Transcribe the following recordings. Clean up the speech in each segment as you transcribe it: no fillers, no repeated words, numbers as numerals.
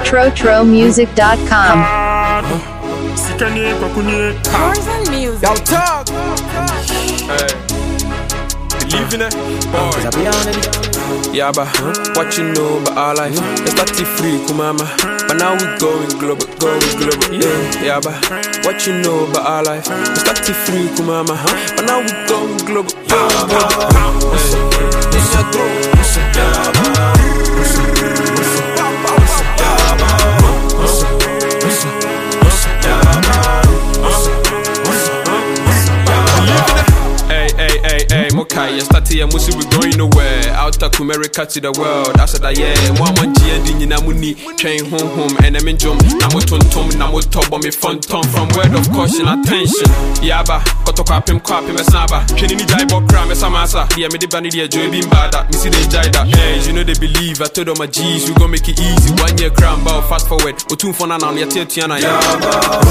TroTroMusic.com. Poison music. Yo, talk. Believe in it, boy. Yeah, but what you know about our life? It's not free, kumama. But now we going global, Yeah, but what you know about our life? It's not free, kumama. But now we going global, Hey, Mokai, you start here, Musi, we going nowhere. Out of America to the world, I said, yeah, one G and Dinamuni, train home, and I'm in Jum, Namoton Tom, Namotob, me fun tom from word of caution, attention. Yaba, Kotokapim, Kwapim, Saba, Kenini Jaibo, Kram, Samasa, the Amidi Joy being bad, Missy the Jida. Hey, you know they believe, I told all my G's, we gon' make it easy. 1 year cram, bow, fast forward, or 2 for now, you're Tiana, Yaba.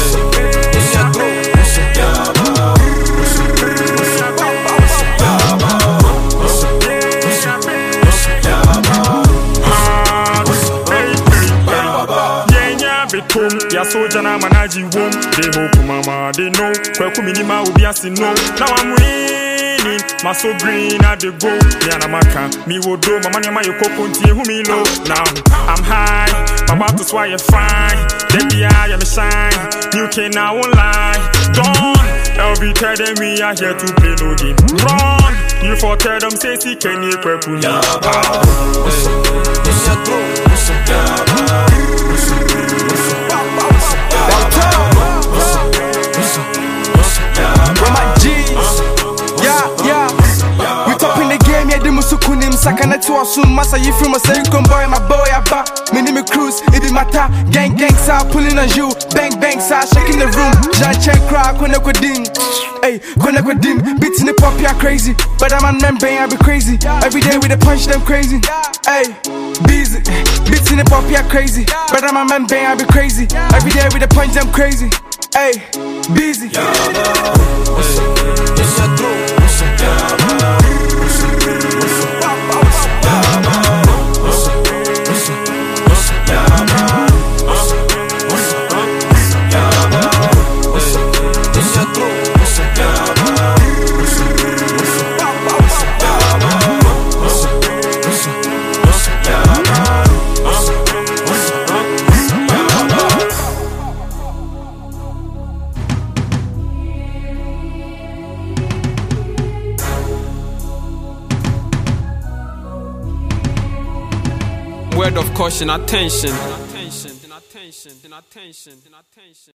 Ya soldier na manaji wom. They hope mama they know. Kweku minima ubi asi no. Now I'm winning. My so green at the go. Me and Amaka. Me wo do. Mama nyama yo kopunti hu mi low. Now I'm high. My back is why you fine. Baby I am shine. You can now online. Don't. LV tell them we are here to play no game. Run. You for tell them say si kenye kweku ni. Sakana to us soon, Massa, you feel my say, come boy, my boy, I back. Me name cruise, it be matter. Gang, sir, pulling on you. Bang, sir, shaking the room. Jan Chen cry, Konekodin. Hey, Konekodin, beating the pop, yeah, crazy. But I'm a man, bang, I be crazy. Every day with a punch, them crazy. Hey, busy, beating the pop, yeah, crazy. But I'm a man, bang, I be crazy. Every day with a punch, them crazy. Hey, busy. Word of caution, attention.